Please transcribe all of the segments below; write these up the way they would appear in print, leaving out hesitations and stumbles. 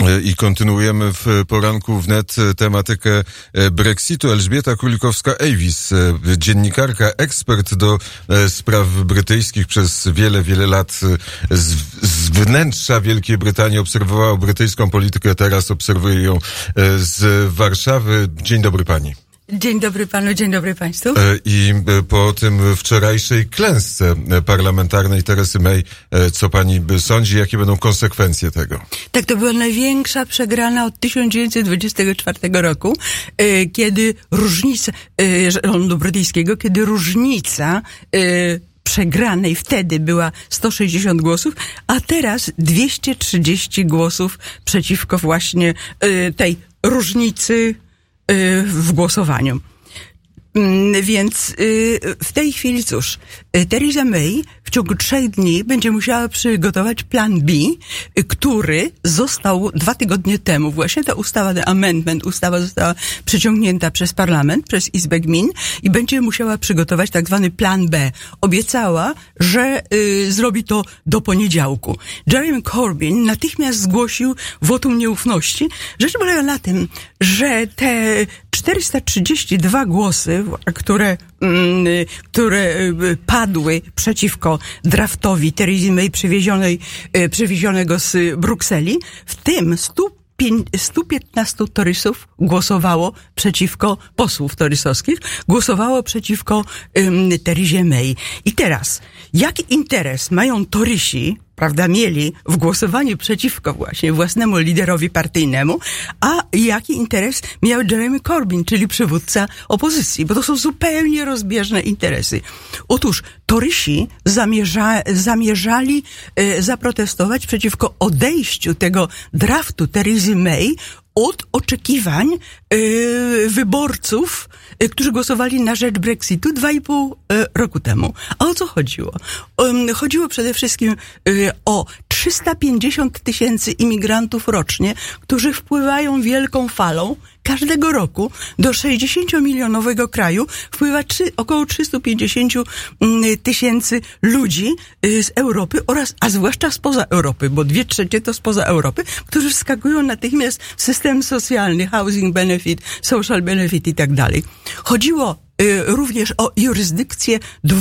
I kontynuujemy w poranku wnet tematykę Brexitu. Elżbieta Królikowska-Ewisz, dziennikarka, ekspert do spraw brytyjskich, przez wiele, wiele lat z wnętrza Wielkiej Brytanii obserwowała brytyjską politykę, teraz obserwuje ją z Warszawy. Dzień dobry pani. Dzień dobry panu, dzień dobry państwu. I po tym wczorajszej klęsce parlamentarnej Teresy May, co pani sądzi, jakie będą konsekwencje tego? Tak, to była największa przegrana od 1924 roku, kiedy różnica rządu brytyjskiego, kiedy różnica przegranej wtedy była 160 głosów, a teraz 230 głosów przeciwko właśnie tej różnicy w głosowaniu. Więc w tej chwili cóż, Theresa May w ciągu 3 dni będzie musiała przygotować plan B, który został 2 tygodnie temu. Właśnie ta ustawa, ten amendment, ustawa została przeciągnięta przez parlament, przez Izbę Gmin i będzie musiała przygotować tak zwany plan B. Obiecała, że zrobi to do poniedziałku. Jeremy Corbyn natychmiast zgłosił wotum nieufności. Rzecz polega na tym, że te 432 głosy, które padły przeciwko draftowi Teresy May przywiezionego z Brukseli, w tym 115 torysów głosowało przeciwko, posłów torysowskich, głosowało przeciwko Teresie May. I teraz, jaki interes mają torysi, prawda, mieli w głosowaniu przeciwko właśnie własnemu liderowi partyjnemu, a jaki interes miał Jeremy Corbyn, czyli przywódca opozycji, bo to są zupełnie rozbieżne interesy. Otóż torysi zamierzali zaprotestować przeciwko odejściu tego draftu Teresy May od oczekiwań wyborców, którzy głosowali na rzecz Brexitu 2,5 roku temu. A o co chodziło? Chodziło przede wszystkim o 350 000 imigrantów rocznie, którzy wpływają wielką falą. Każdego roku do 60-milionowego kraju wpływa około 350 000 ludzi z Europy a zwłaszcza spoza Europy, bo 2/3 to spoza Europy, którzy wskakują natychmiast w system socjalny, housing benefit, social benefit i tak dalej. Chodziło również o jurysdykcję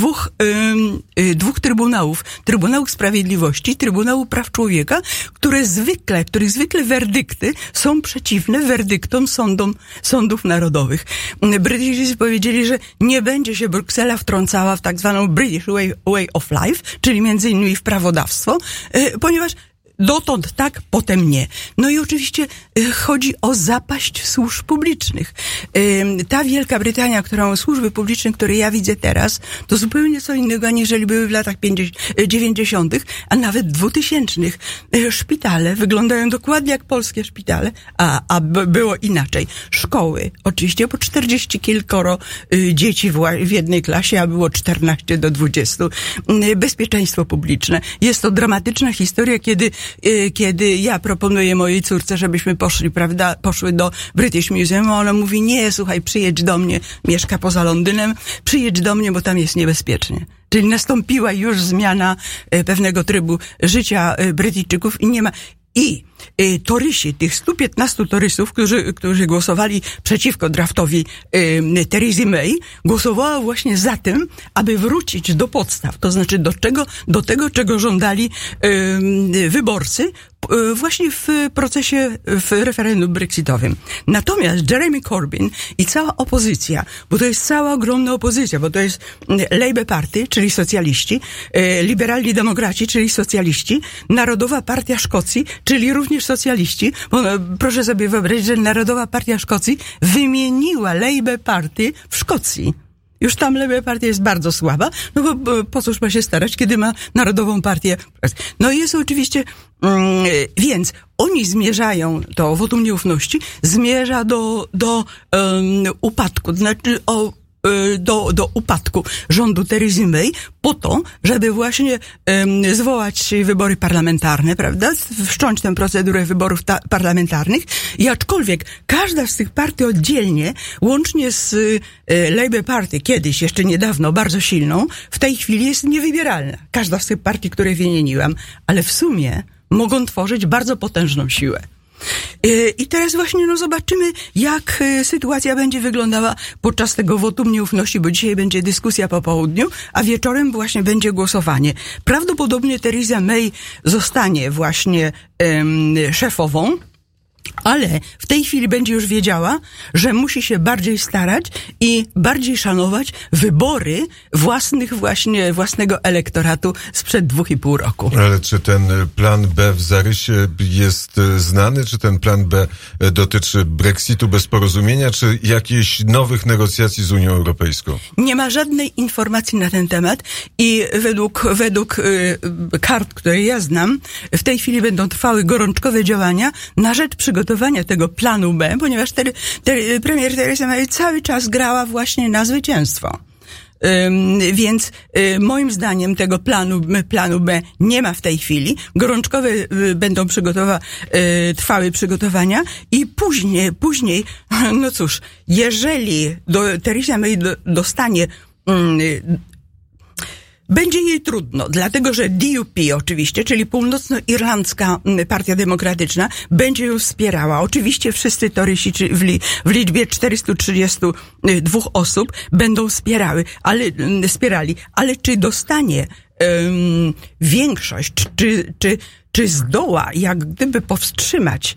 dwóch trybunałów. Trybunału Sprawiedliwości, Trybunału Praw Człowieka, których zwykle werdykty są przeciwne werdyktom sądów narodowych. Brytyjczycy powiedzieli, że nie będzie się Bruksela wtrącała w tak zwaną British way of life, czyli między innymi w prawodawstwo, ponieważ dotąd tak, potem nie. No i oczywiście chodzi o zapaść służb publicznych. Ta Wielka Brytania, służby publiczne, które ja widzę teraz, to zupełnie co innego, aniżeli były w latach 90., a nawet 2000. Szpitale wyglądają dokładnie jak polskie szpitale, a było inaczej. Szkoły, oczywiście, po 40 kilkoro dzieci w jednej klasie, a było 14 do 20. Bezpieczeństwo publiczne. Jest to dramatyczna historia, kiedy ja proponuję mojej córce, żebyśmy poszły do British Museum, a ona mówi, nie, słuchaj, przyjedź do mnie, mieszka poza Londynem, przyjedź do mnie, bo tam jest niebezpiecznie. Czyli nastąpiła już zmiana pewnego trybu życia Brytyjczyków i nie ma... I torysi, tych 115 torysów, którzy głosowali przeciwko draftowi Teresy May, głosowało właśnie za tym, aby wrócić do podstaw, to znaczy do tego, czego żądali wyborcy właśnie w procesie, w referendum brexitowym. Natomiast Jeremy Corbyn i cała opozycja, bo to jest cała ogromna opozycja, bo to jest Labour Party, czyli socjaliści, liberalni demokraci, czyli socjaliści, Narodowa Partia Szkocji, czyli również socjaliści, bo proszę sobie wyobrazić, że Narodowa Partia Szkocji wymieniła Labour Party w Szkocji. Już tam Labour Partia jest bardzo słaba, no bo po cóż ma się starać, kiedy ma Narodową Partię. No i jest oczywiście, więc oni zmierzają, to wotum nieufności zmierza do upadku, to znaczy do upadku rządu Teresy May po to, żeby właśnie zwołać wybory parlamentarne, prawda? Wszcząć tę procedurę wyborów parlamentarnych i aczkolwiek każda z tych partii oddzielnie, łącznie z Labour Party, kiedyś, jeszcze niedawno, bardzo silną, w tej chwili jest niewybieralna. Każda z tych partii, które wymieniłam, ale w sumie mogą tworzyć bardzo potężną siłę. I teraz właśnie zobaczymy, jak sytuacja będzie wyglądała podczas tego wotum nieufności, bo dzisiaj będzie dyskusja po południu, a wieczorem właśnie będzie głosowanie. Prawdopodobnie Theresa May zostanie właśnie szefową, ale w tej chwili będzie już wiedziała, że musi się bardziej starać i bardziej szanować wybory własnego elektoratu sprzed 2,5 roku. Ale czy ten plan B w zarysie jest znany? Czy ten plan B dotyczy Brexitu bez porozumienia, czy jakichś nowych negocjacji z Unią Europejską? Nie ma żadnej informacji na ten temat i według kart, które ja znam, w tej chwili będą trwały gorączkowe działania na rzecz przygotowania tego planu B, ponieważ premier Theresa May cały czas grała właśnie na zwycięstwo. Więc moim zdaniem tego planu B nie ma w tej chwili. Gorączkowe będą trwały przygotowania i później, no cóż, jeżeli Theresa May dostanie będzie jej trudno, dlatego że DUP oczywiście, czyli Północnoirlandzka Partia Demokratyczna, będzie ją wspierała. Oczywiście wszyscy torysi w liczbie 432 osób będą wspierali, ale czy dostanie większość, czy zdoła jak gdyby powstrzymać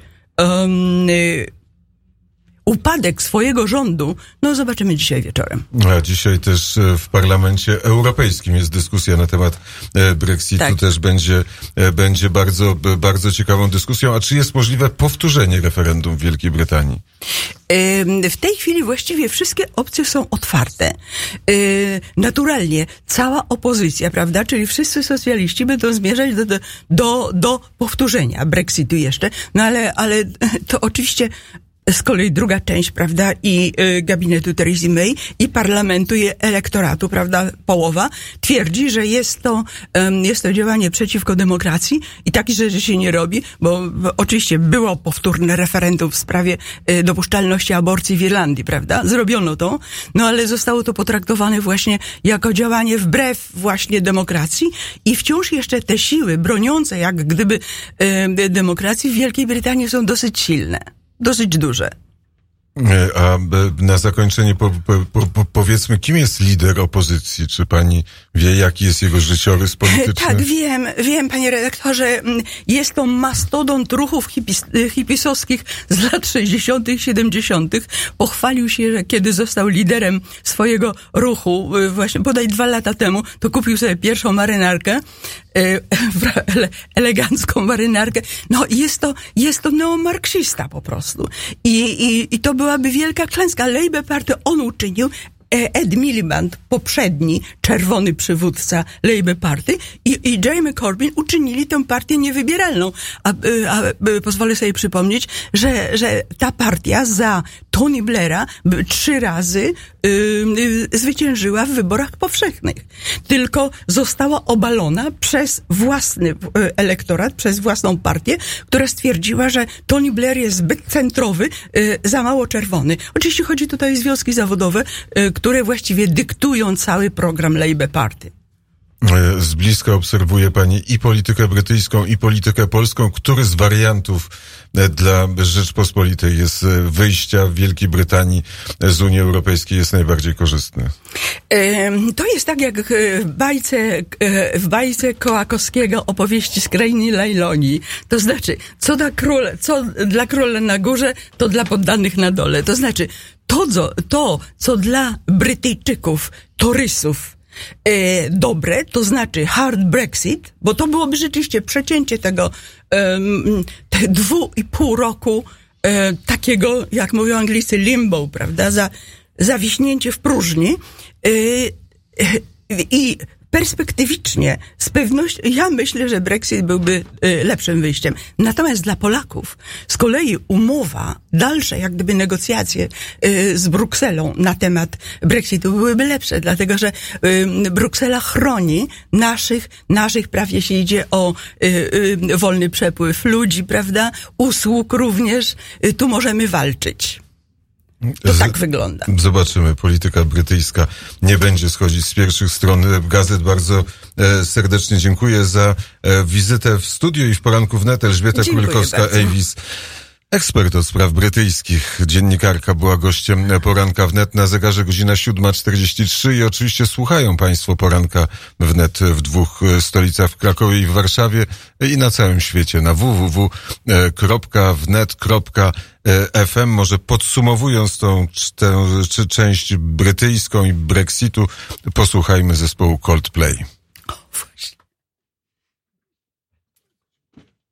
upadek swojego rządu, no zobaczymy dzisiaj wieczorem. A dzisiaj też w Parlamencie Europejskim jest dyskusja na temat Brexitu. Tak. Też będzie bardzo, bardzo ciekawą dyskusją. A czy jest możliwe powtórzenie referendum w Wielkiej Brytanii? W tej chwili właściwie wszystkie opcje są otwarte. Naturalnie cała opozycja, prawda, czyli wszyscy socjaliści będą zmierzać do powtórzenia Brexitu jeszcze, no ale to oczywiście z kolei druga część, prawda, i gabinetu Theresy May, i parlamentu, i elektoratu, prawda, połowa, twierdzi, że jest to działanie przeciwko demokracji i takich rzeczy się nie robi, bo oczywiście było powtórne referendum w sprawie dopuszczalności aborcji w Irlandii, prawda, zrobiono to, no ale zostało to potraktowane właśnie jako działanie wbrew właśnie demokracji i wciąż jeszcze te siły broniące jak gdyby demokracji w Wielkiej Brytanii są dosyć silne. Dosyć duże. A na zakończenie powiedzmy, kim jest lider opozycji? Czy pani wie, jaki jest jego życiorys polityczny? Tak, wiem, panie redaktorze. Jest to mastodont ruchów hipisowskich z lat 60., 70. Pochwalił się, że kiedy został liderem swojego ruchu, właśnie bodaj 2 lata temu, to kupił sobie pierwszą marynarkę, elegancką marynarkę. No, jest to neomarksista po prostu. I to byłaby wielka klęska. Labour Party on uczynił. Ed Miliband, poprzedni czerwony przywódca Labour Party i Jeremy Corbyn uczynili tę partię niewybieralną. A pozwolę sobie przypomnieć, że ta partia za Tony Blaira 3 razy zwyciężyła w wyborach powszechnych. Tylko została obalona przez własny elektorat, przez własną partię, która stwierdziła, że Tony Blair jest zbyt centrowy, za mało czerwony. Oczywiście chodzi tutaj o związki zawodowe, które właściwie dyktują cały program Labour Party. Z bliska obserwuje pani i politykę brytyjską, i politykę polską. Który z wariantów dla Rzeczpospolitej wyjścia Wielkiej Brytanii z Unii Europejskiej jest najbardziej korzystny? To jest tak jak w bajce Kołakowskiego opowieści z krainy Lailonii. To znaczy, co dla króla na górze, to dla poddanych na dole. To znaczy, co dla Brytyjczyków, torysów, dobre, to znaczy hard Brexit, bo to byłoby rzeczywiście przecięcie tego 2,5 roku takiego, jak mówią Anglicy, limbo, prawda, zawiśnięcie w próżni i perspektywicznie, z pewnością, ja myślę, że Brexit byłby lepszym wyjściem. Natomiast dla Polaków z kolei umowa, dalsze jak gdyby negocjacje z Brukselą na temat Brexitu byłyby lepsze, dlatego że Bruksela chroni naszych praw, jeśli idzie o wolny przepływ ludzi, prawda, usług również, tu możemy walczyć. To tak wygląda. Zobaczymy. Polityka brytyjska nie będzie schodzić z pierwszych stron gazet. Bardzo serdecznie dziękuję za wizytę w studiu i w poranku wnet. Elżbieta Kulikowska-Ewisz. Ekspert od spraw brytyjskich, dziennikarka była gościem Poranka Wnet. Na zegarze godzina 7:43 i oczywiście słuchają Państwo Poranka Wnet w dwóch stolicach, w Krakowie i w Warszawie i na całym świecie na www.wnet.fm. Może podsumowując tę część brytyjską i Brexitu, posłuchajmy zespołu Coldplay. O, właśnie.